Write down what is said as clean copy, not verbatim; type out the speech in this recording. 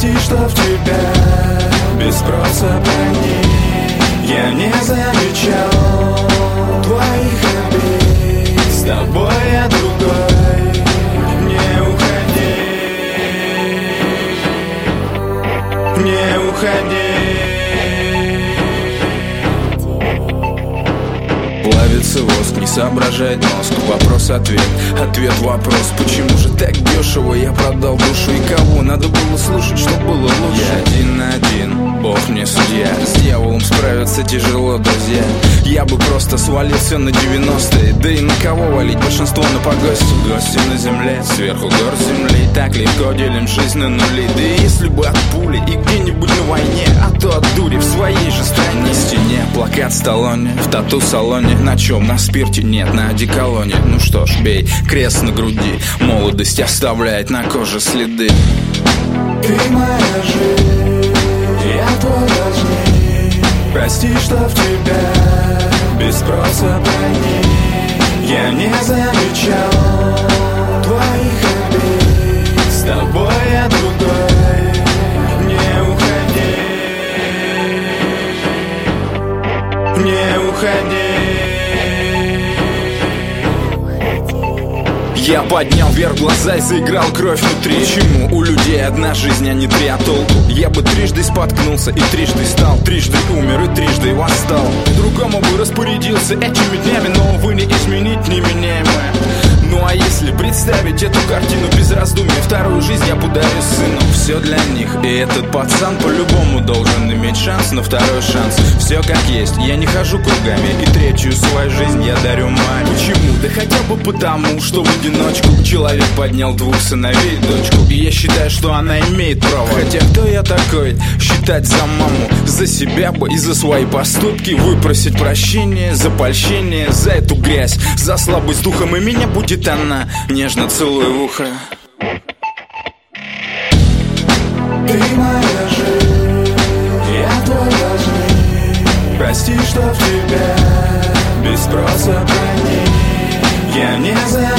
Прости, что в тебя без спроса проник. Я не замечал твоих обид. С тобой я другой. Не уходи, не уходи. Плавится воск, не соображает мозг. Вопрос-ответ, ответ-вопрос. Почему же так дешево я продал душу? И кого надо было слушать, что было лучше? Я один на один, Бог мне судья. С дьяволом справиться тяжело, друзья. Я бы просто свалился на 90-е. Да и на кого валить? Большинство на погосте. Гости на земле, сверху гор земли. Так легко делим жизнь на нули. Да и если бы от пули и где-нибудь на войне, а то от дури в своей же стране. На стене плакат в Сталлоне, в тату-салоне. На чем? На спирте? Нет, на одеколоне. Ну что ж, бей крест на груди. Молодость оставляет на коже следы. Ты моя жизнь, я твой должник. Прости, что в тебя без спроса проник. Я не замечал твоих обид. С тобой я другой. Не уходи, не уходи. Я поднял вверх глаза и заиграл кровь внутри. Почему у людей одна жизнь, а не три, а толку? Я бы трижды споткнулся и трижды стал. Трижды умер и трижды восстал. Другому бы распорядился этими днями, но, увы, не изменить неменяемое. Ну а если представить эту картину без раздумий, вторую жизнь я подарю сыну. Все для них, и этот пацан по-любому должен иметь шанс на второй шанс. Все как есть, я не хожу кругами, и третью свою жизнь я дарю маме. Почему? Да хотя бы потому, что в одиночку человек поднял двух сыновей и дочку. И я считаю, что она имеет право. Хотя кто я такой? Считать за маму, за себя бы и за свои поступки. Выпросить прощение за польщение, за эту грязь, за слабость духом. И меня будет она, нежно целуя в ухо. Ты моя жизнь, я твой должник. Прости, что в тебя без спроса проник. Я не знаю.